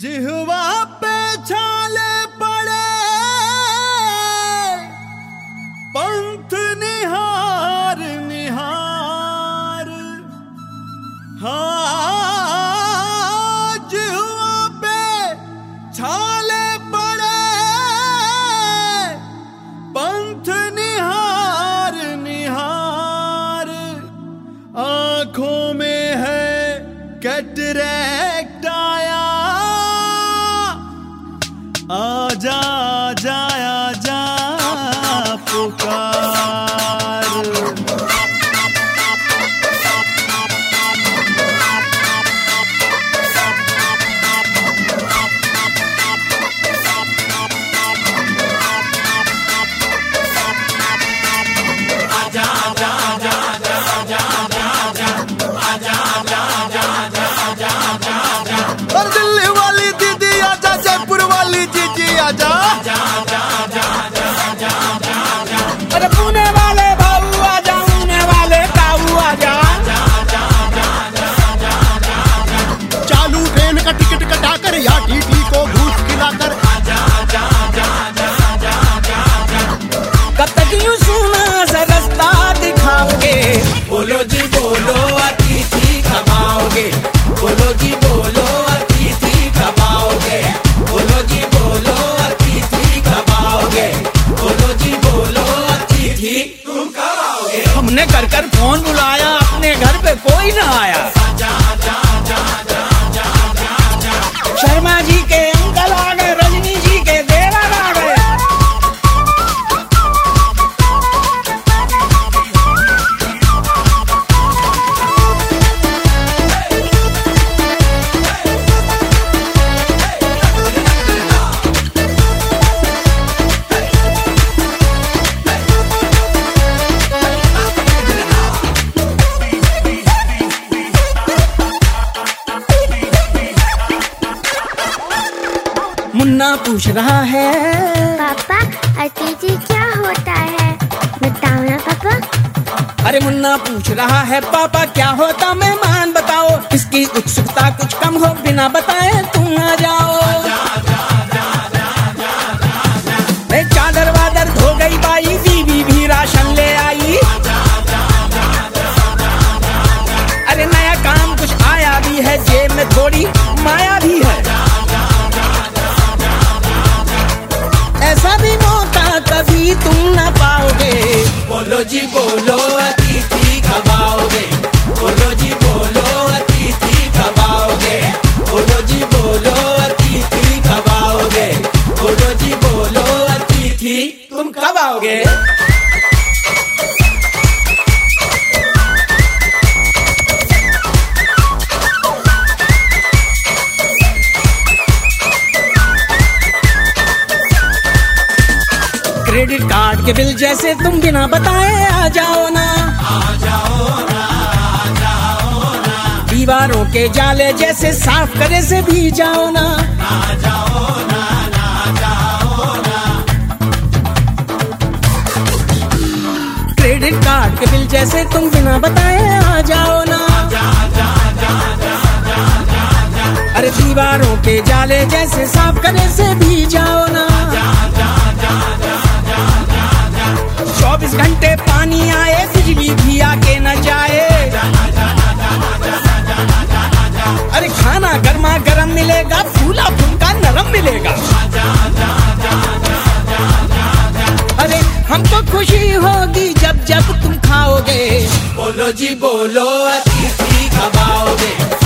जिहवा पे छाले पड़े पंथ निहार निहार, हाँ जिहवा पे छाले पड़े पंथ निहार निहार, आंखों में है कैटरैक्ट आया, आजा आजा आजा पुकार। आजा आजा आजा आजा आजा आजा आजा आजा आजा आजा आजा आजा, और दिल्ली वाली दीदी आजा, जयपुर वाली जीजी आजा, अरे पुणे वाले भाऊ आजा, पुणे वाले ताऊ आजा, चालू ट्रेन का टिकट कटाकर या टीटी को घूस खिलाकर, कब तक यूं सुना सा रास्ता दिखाओगे, बोलो जी बोलो अतिथि कमाओगे, बोलो जी बोलो अतिथि कमाओगे, बोलो जी बोलो अतिथि कमाओगे, बोलो जी बोलो अतिथि तुम कमाओगे। हमने कर कर फोन बुलाया, अपने घर पे कोई ना आया, शर्मा जी के अंकल आ गए, रजनी जी के देवर आ गए, मुन्ना पूछ रहा है पापा अतिथि क्या होता है, बताओ ना पापा। अरे मुन्ना पूछ रहा है पापा क्या होता मेहमान बताओ, इसकी उत्सुकता कुछ कम हो बिना बताए तुम आ जाओ। चादर वादर धो गई बाई, बीवी भी राशन ले आई, अरे नया काम कुछ आया भी है, जेब में थोड़ी माया भी है, ऐसा भी मौका कभी तुम ना पाओगे, बोलो जी बोलो अतिथि कमाओगे, बोलो जी बोलो अतिथि कमाओगे, बोलो जी बोलो अतिथि कमाओगे, बोलो जी बोलो अतिथि तुम कब आओगे। क्रेडिट कार्ड के बिल जैसे तुम बिना बताए आ जाओ ना, दीवारों के जाले जैसे साफ करे से भी जाओ ना, क्रेडिट कार्ड के बिल जैसे तुम बिना बताए आ जाओ ना, अरे दीवारों के जाले जैसे साफ करे से भी जाओ ना, 24 घंटे पानी आए, बिजली भी आके न जाए, अरे खाना गर्मा गर्म मिलेगा, फूला फुलका नरम मिलेगा, अरे हमको खुशी होगी जब जब तुम खाओगे, बोलो जी बोलो अतिथि कमाओगे।